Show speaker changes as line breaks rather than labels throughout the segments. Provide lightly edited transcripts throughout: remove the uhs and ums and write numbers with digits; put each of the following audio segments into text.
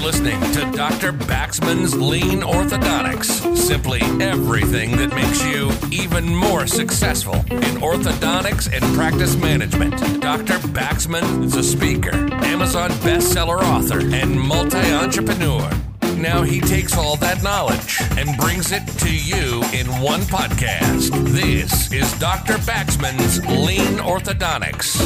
listening to Dr. Baxman's Lean Orthodontics. Simply everything that makes you even more successful in orthodontics and practice management. Dr. Baxman is a speaker, Amazon bestseller author, and multi-entrepreneur. Now he takes all that knowledge and brings it to you in one podcast. This is Dr. Baxman's Lean Orthodontics.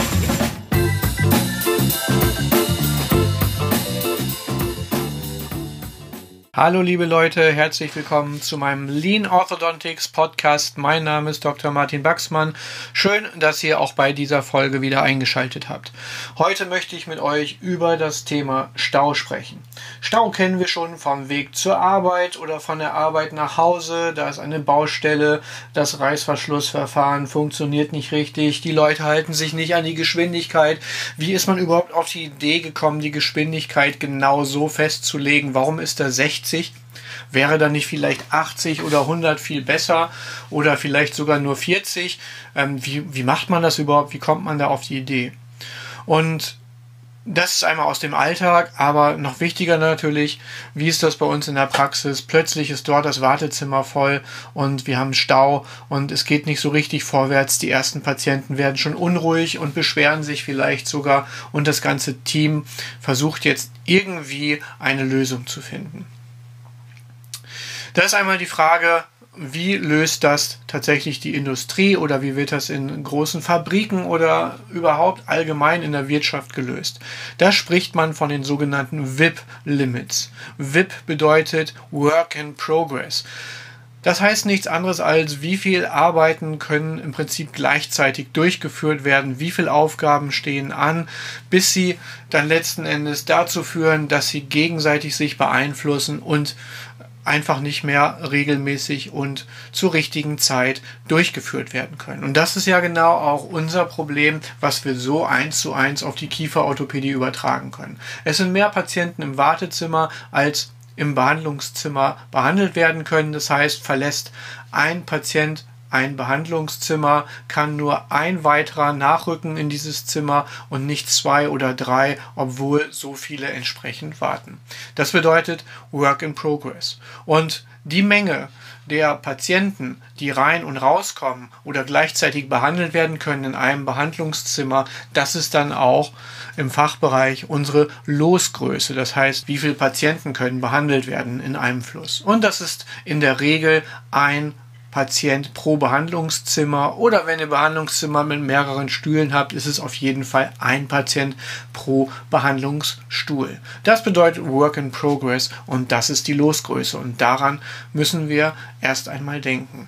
Hallo liebe Leute, herzlich willkommen zu meinem Lean Orthodontics Podcast. Mein Name ist Dr. Martin Baxmann. Schön, dass ihr auch bei dieser Folge wieder eingeschaltet habt. Heute möchte ich mit euch über das Thema Stau sprechen. Stau kennen wir schon vom Weg zur Arbeit oder von der Arbeit nach Hause. Da ist eine Baustelle, das Reißverschlussverfahren funktioniert nicht richtig, die Leute halten sich nicht an die Geschwindigkeit. Wie ist man überhaupt auf die Idee gekommen, die Geschwindigkeit genau so festzulegen? Warum ist da 60? Wäre dann nicht vielleicht 80 oder 100 viel besser oder vielleicht sogar nur 40? Wie macht man das überhaupt? Wie kommt man da auf die Idee? Und das ist einmal aus dem Alltag, aber noch wichtiger natürlich, wie ist das bei uns in der Praxis? Plötzlich ist dort das Wartezimmer voll und wir haben Stau und es geht nicht so richtig vorwärts. Die ersten Patienten werden schon unruhig und beschweren sich vielleicht sogar und das ganze Team versucht jetzt irgendwie eine Lösung zu finden. Da ist einmal die Frage, wie löst das tatsächlich die Industrie oder wie wird das in großen Fabriken oder überhaupt allgemein in der Wirtschaft gelöst? Da spricht man von den sogenannten WIP-Limits. WIP bedeutet Work in Progress. Das heißt nichts anderes als, wie viel Arbeiten können im Prinzip gleichzeitig durchgeführt werden, wie viele Aufgaben stehen an, bis sie dann letzten Endes dazu führen, dass sie gegenseitig sich beeinflussen und einfach nicht mehr regelmäßig und zur richtigen Zeit durchgeführt werden können. Und das ist ja genau auch unser Problem, was wir so 1:1 auf die Kieferorthopädie übertragen können. Es sind mehr Patienten im Wartezimmer als im Behandlungszimmer behandelt werden können. Das heißt, verlässt ein Patient ein Behandlungszimmer, kann nur ein weiterer nachrücken in dieses Zimmer und nicht 2 oder 3, obwohl so viele entsprechend warten. Das bedeutet Work in Progress. Und die Menge der Patienten, die rein und rauskommen oder gleichzeitig behandelt werden können in einem Behandlungszimmer, das ist dann auch im Fachbereich unsere Losgröße. Das heißt, wie viele Patienten können behandelt werden in einem Fluss. Und das ist in der Regel ein Patient pro Behandlungszimmer oder wenn ihr Behandlungszimmer mit mehreren Stühlen habt, ist es auf jeden Fall ein Patient pro Behandlungsstuhl. Das bedeutet Work in Progress und das ist die Losgröße und daran müssen wir erst einmal denken.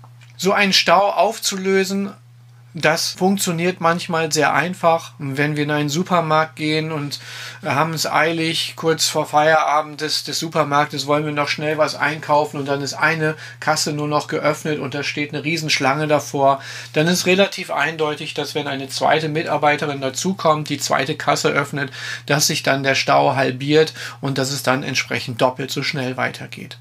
So einen Stau aufzulösen, das funktioniert manchmal sehr einfach. Wenn wir in einen Supermarkt gehen und haben es eilig, kurz vor Feierabend des Supermarktes wollen wir noch schnell was einkaufen und dann ist eine Kasse nur noch geöffnet und da steht eine Riesenschlange davor, dann ist relativ eindeutig, dass wenn eine zweite Mitarbeiterin dazukommt, die zweite Kasse öffnet, dass sich dann der Stau halbiert und dass es dann entsprechend doppelt so schnell weitergeht.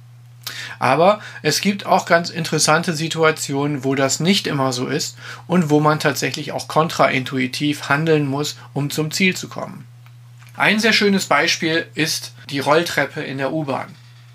Aber es gibt auch ganz interessante Situationen, wo das nicht immer so ist und wo man tatsächlich auch kontraintuitiv handeln muss, um zum Ziel zu kommen. Ein sehr schönes Beispiel ist die Rolltreppe in der U-Bahn.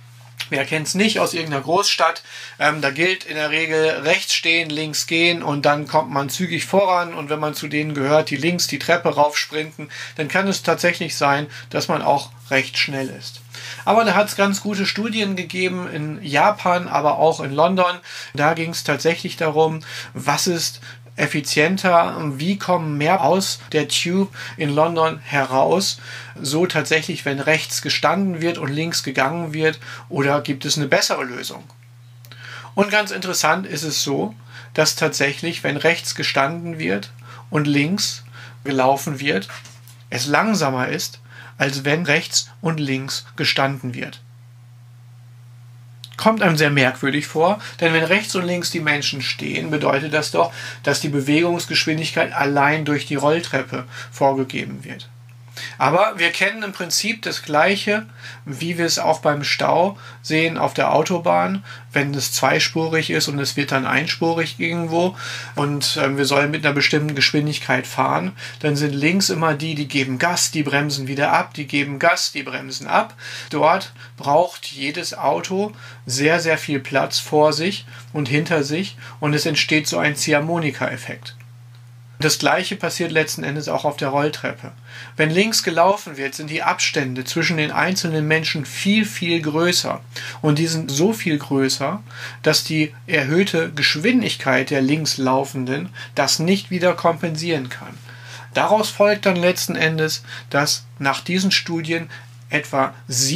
Wer kennt es nicht aus irgendeiner Großstadt? Da gilt in der Regel rechts stehen, links gehen und dann kommt man zügig voran und wenn man zu denen gehört, die links die Treppe raufsprinten, dann kann es tatsächlich sein, dass man auch recht schnell ist. Aber da hat es ganz gute Studien gegeben in Japan, aber auch in London. Da ging es tatsächlich darum, was ist effizienter, wie kommen mehr aus der Tube in London heraus, so tatsächlich, wenn rechts gestanden wird und links gegangen wird, oder gibt es eine bessere Lösung? Und ganz interessant ist es so, dass tatsächlich, wenn rechts gestanden wird und links gelaufen wird, es langsamer ist, als wenn rechts und links gestanden wird. Kommt einem sehr merkwürdig vor, denn wenn rechts und links die Menschen stehen, bedeutet das doch, dass die Bewegungsgeschwindigkeit allein durch die Rolltreppe vorgegeben wird. Aber wir kennen im Prinzip das Gleiche, wie wir es auch beim Stau sehen auf der Autobahn, wenn es zweispurig ist und es wird dann einspurig irgendwo und wir sollen mit einer bestimmten Geschwindigkeit fahren, dann sind links immer die geben Gas, die bremsen wieder ab, die geben Gas, die bremsen ab. Dort braucht jedes Auto sehr, sehr viel Platz vor sich und hinter sich und es entsteht so ein Ziehharmonika-Effekt. Das Gleiche passiert letzten Endes auch auf der Rolltreppe. Wenn links gelaufen wird, sind die Abstände zwischen den einzelnen Menschen viel, viel größer. Und die sind so viel größer, dass die erhöhte Geschwindigkeit der Linkslaufenden das nicht wieder kompensieren kann. Daraus folgt dann letzten Endes, dass nach diesen Studien etwa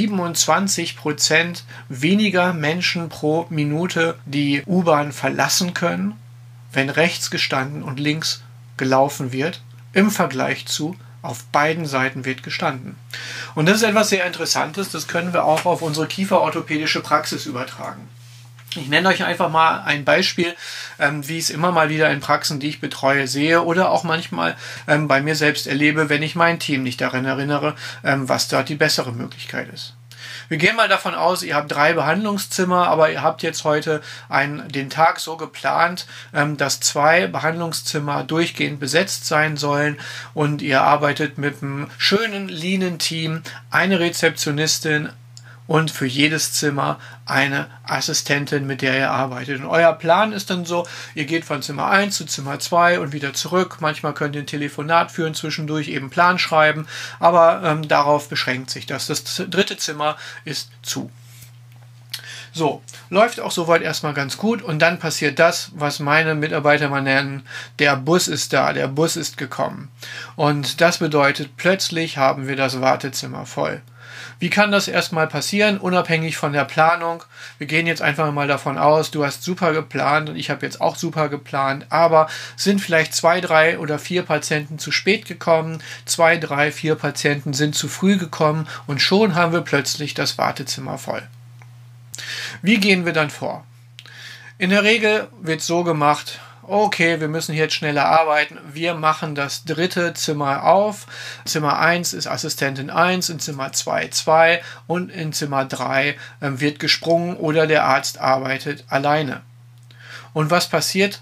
27% weniger Menschen pro Minute die U-Bahn verlassen können, wenn rechts gestanden und links gelaufen wird, im Vergleich zu auf beiden Seiten wird gestanden. Und das ist etwas sehr Interessantes, das können wir auch auf unsere kieferorthopädische Praxis übertragen. Ich nenne euch einfach mal ein Beispiel, wie ich es immer mal wieder in Praxen, die ich betreue, sehe oder auch manchmal bei mir selbst erlebe, wenn ich mein Team nicht daran erinnere, was dort die bessere Möglichkeit ist. Wir gehen mal davon aus, ihr habt 3 Behandlungszimmer, aber ihr habt jetzt heute den Tag so geplant, dass 2 Behandlungszimmer durchgehend besetzt sein sollen und ihr arbeitet mit einem schönen, leanen Team, eine Rezeptionistin und für jedes Zimmer eine Assistentin, mit der ihr arbeitet. Und euer Plan ist dann so, ihr geht von Zimmer 1 zu Zimmer 2 und wieder zurück. Manchmal könnt ihr ein Telefonat führen, zwischendurch eben Plan schreiben, aber darauf beschränkt sich das. Das 3. Zimmer ist zu. So, läuft auch soweit erstmal ganz gut und dann passiert das, was meine Mitarbeiter mal nennen, der Bus ist da, der Bus ist gekommen. Und das bedeutet, plötzlich haben wir das Wartezimmer voll. Wie kann das erstmal passieren, unabhängig von der Planung? Wir gehen jetzt einfach mal davon aus, du hast super geplant und ich habe jetzt auch super geplant, aber sind vielleicht 2, 3 oder 4 Patienten zu spät gekommen, 2, 3, 4 Patienten sind zu früh gekommen und schon haben wir plötzlich das Wartezimmer voll. Wie gehen wir dann vor? In der Regel wird so gemacht, okay, wir müssen hier jetzt schneller arbeiten. Wir machen das 3. Zimmer auf. Zimmer 1 ist Assistentin 1, in Zimmer 2 2 und in Zimmer 3 wird gesprungen oder der Arzt arbeitet alleine. Und was passiert?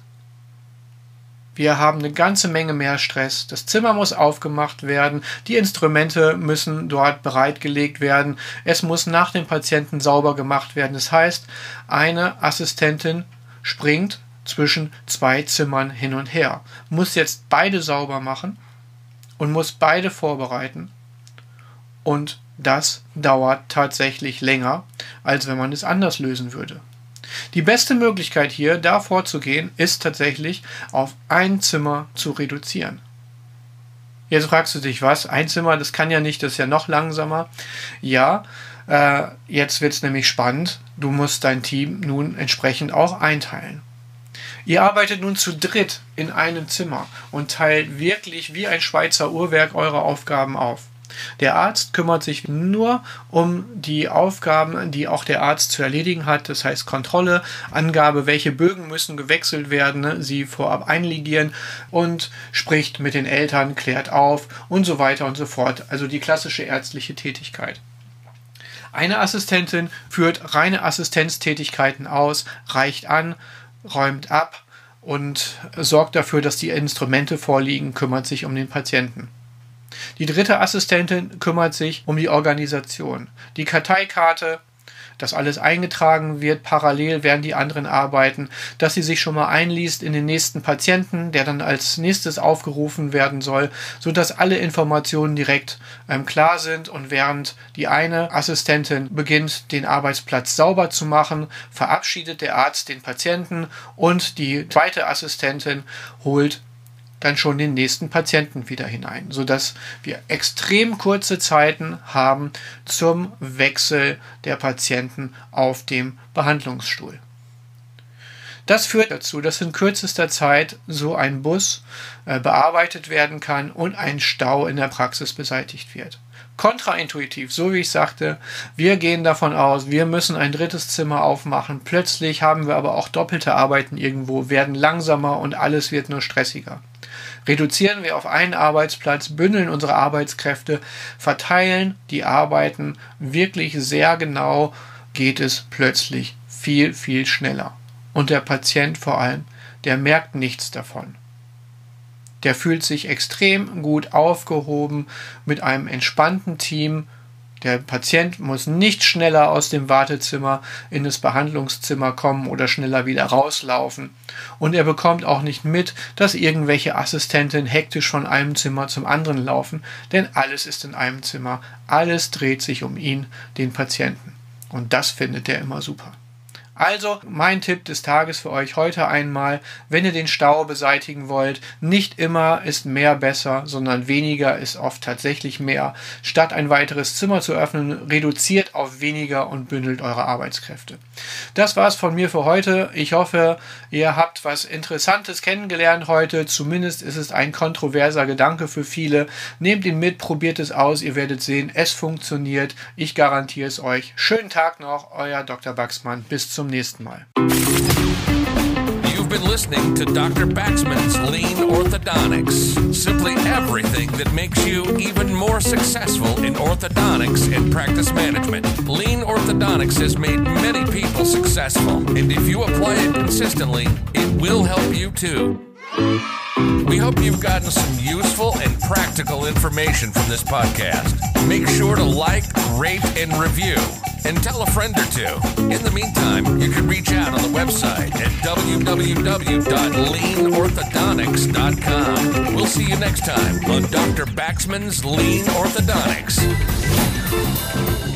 Wir haben eine ganze Menge mehr Stress. Das Zimmer muss aufgemacht werden. Die Instrumente müssen dort bereitgelegt werden. Es muss nach dem Patienten sauber gemacht werden. Das heißt, eine Assistentin springt zwischen 2 Zimmern hin und her, muss jetzt beide sauber machen und muss beide vorbereiten und das dauert tatsächlich länger, als wenn man es anders lösen würde. Die beste Möglichkeit hier, da vorzugehen, ist tatsächlich auf ein Zimmer zu reduzieren. Jetzt fragst du dich, was? Ein Zimmer, das kann ja nicht, das ist ja noch langsamer. Ja, jetzt wird es nämlich spannend. Du musst dein Team nun entsprechend auch einteilen. Ihr arbeitet nun zu dritt in einem Zimmer und teilt wirklich wie ein Schweizer Uhrwerk eure Aufgaben auf. Der Arzt kümmert sich nur um die Aufgaben, die auch der Arzt zu erledigen hat, das heißt Kontrolle, Angabe, welche Bögen müssen gewechselt werden, sie vorab einlegieren und spricht mit den Eltern, klärt auf und so weiter und so fort. Also die klassische ärztliche Tätigkeit. Eine Assistentin führt reine Assistenztätigkeiten aus, reicht an, räumt ab und sorgt dafür, dass die Instrumente vorliegen, kümmert sich um den Patienten. Die 3. Assistentin kümmert sich um die Organisation. Die Karteikarte, dass alles eingetragen wird, parallel während die anderen arbeiten, dass sie sich schon mal einliest in den nächsten Patienten, der dann als nächstes aufgerufen werden soll, sodass alle Informationen direkt klar sind und während die eine Assistentin beginnt, den Arbeitsplatz sauber zu machen, verabschiedet der Arzt den Patienten und die 2. Assistentin holt dann schon den nächsten Patienten wieder hinein, sodass wir extrem kurze Zeiten haben zum Wechsel der Patienten auf dem Behandlungsstuhl. Das führt dazu, dass in kürzester Zeit so ein Bus bearbeitet werden kann und ein Stau in der Praxis beseitigt wird. Kontraintuitiv, so wie ich sagte, wir gehen davon aus, wir müssen ein 3. Zimmer aufmachen, plötzlich haben wir aber auch doppelte Arbeiten irgendwo, werden langsamer und alles wird nur stressiger. Reduzieren wir auf einen Arbeitsplatz, bündeln unsere Arbeitskräfte, verteilen die Arbeiten wirklich sehr genau, geht es plötzlich viel, viel schneller. Und der Patient vor allem, der merkt nichts davon. Der fühlt sich extrem gut aufgehoben mit einem entspannten Team. Der Patient muss nicht schneller aus dem Wartezimmer in das Behandlungszimmer kommen oder schneller wieder rauslaufen. Und er bekommt auch nicht mit, dass irgendwelche Assistenten hektisch von einem Zimmer zum anderen laufen, denn alles ist in einem Zimmer. Alles dreht sich um ihn, den Patienten. Und das findet er immer super. Also, mein Tipp des Tages für euch heute einmal, wenn ihr den Stau beseitigen wollt, nicht immer ist mehr besser, sondern weniger ist oft tatsächlich mehr. Statt ein weiteres Zimmer zu öffnen, reduziert auf weniger und bündelt eure Arbeitskräfte. Das war's von mir für heute. Ich hoffe, ihr habt was Interessantes kennengelernt heute. Zumindest ist es ein kontroverser Gedanke für viele. Nehmt ihn mit, probiert es aus. Ihr werdet sehen, es funktioniert. Ich garantiere es euch. Schönen Tag noch, euer Dr. Baxmann. Bis zum nächsten Mal.
You've been listening to Dr. Baxman's Lean Orthodontics. Simply everything that makes you even more successful in orthodontics and practice management. Lean Orthodontics has made many people successful, and if you apply it consistently, it will help you too. We hope you've gotten some useful and practical information from this podcast. Make sure to like, rate, and review. And tell a friend or two. In the meantime, you can reach out on the website at www.leanorthodontics.com. We'll see you next time on Dr. Baxman's Lean Orthodontics.